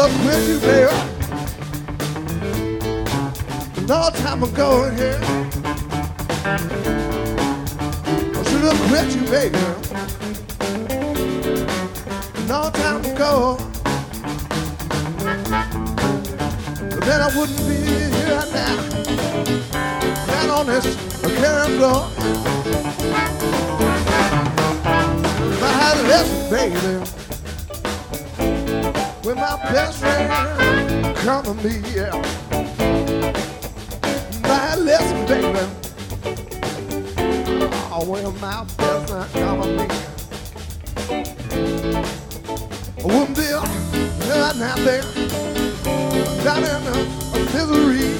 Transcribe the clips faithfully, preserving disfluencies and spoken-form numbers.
have quit you, baby. A long time ago here. I should have quit you, baby. A long time ago. But then I wouldn't be here now. Down on this carrying floor. If I had a lesson, baby, with my best friend come to me, yeah. If I had a lesson, baby, oh, well, my best friend come to me. I wouldn't be right now there, down in the misery.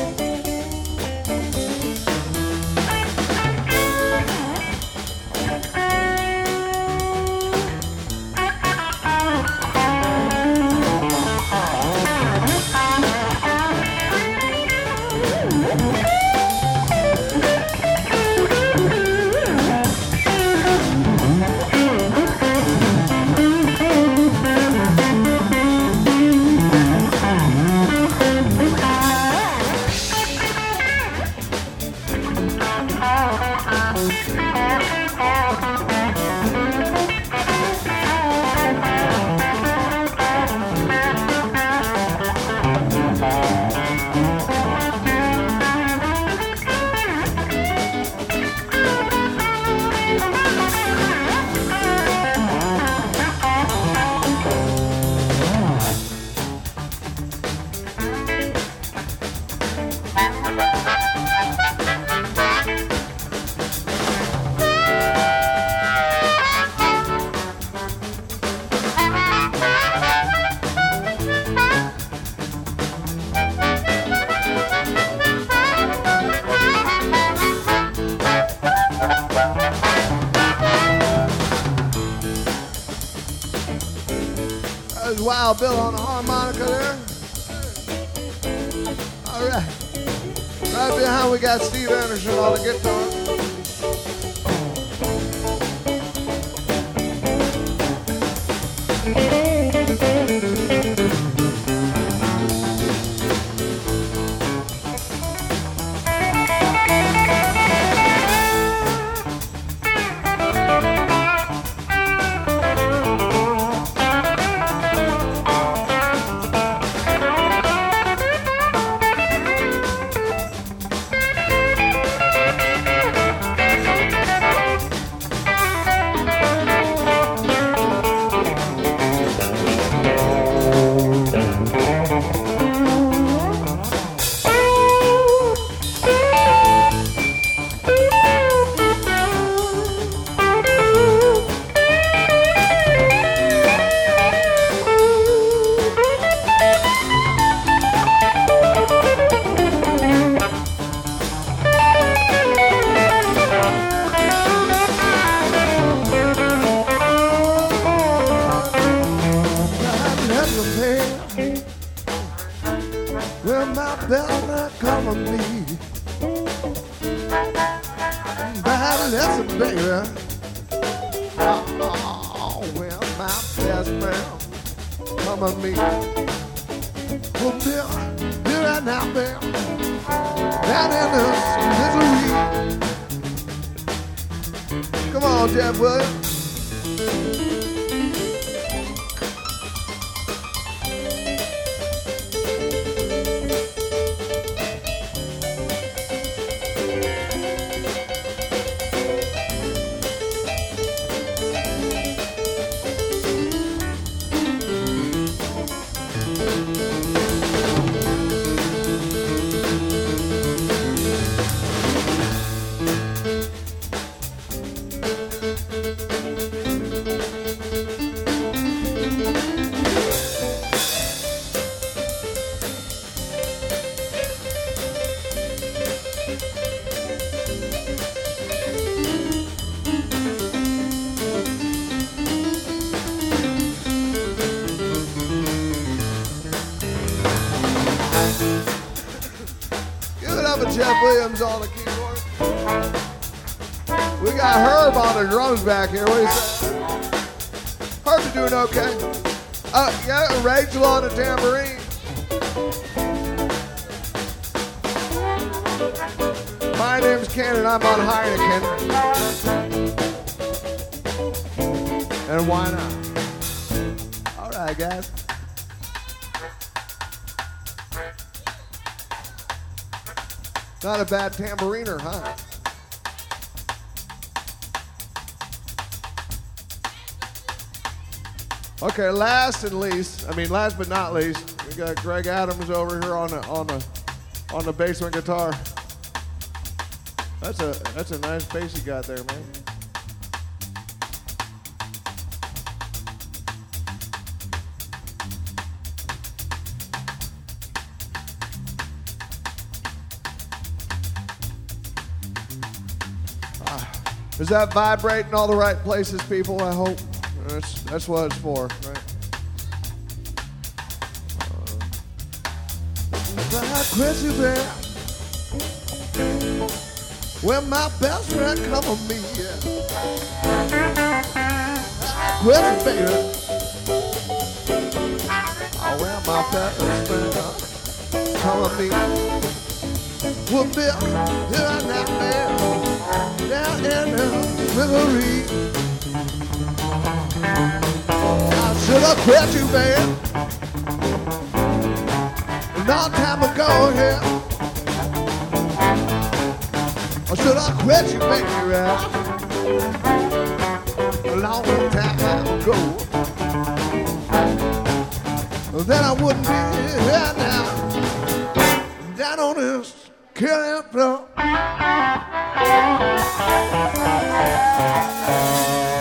Wild Bill on the harmonica there. All right. Right behind we got Steve Anderson on the guitar. Well, my best not come on me. Bad lesson, baby. Oh, well, my best friend come on me. Well, Bill, Bill, right now, Bill, down in this misery. Come on, Jeff Williams. Jeff Williams on the keyboard. We got Herb on the drums back here. What do you say? Herb, you doing okay? Uh, yeah, Rachel on the tambourine. My name's Ken and I'm on Heineken. And why not? All right, guys. Not a bad tambouriner, huh? Okay, last and least, I mean last but not least, we got Greg Adams over here on the on the on the basement guitar. That's a that's a nice bass you got there, man. Is that vibrating all the right places, people? I hope. That's, that's what it's for, right? Uh, crazy man, when my best friend come on me, yeah. Crazy baby, oh, when my best friend come on me, we'll be here and that man. Down in the misery, I should have quit you, man, a long time ago, yeah. I should have quit you, baby, right, a long time ago. Then I wouldn't be here now, down on this killing floor.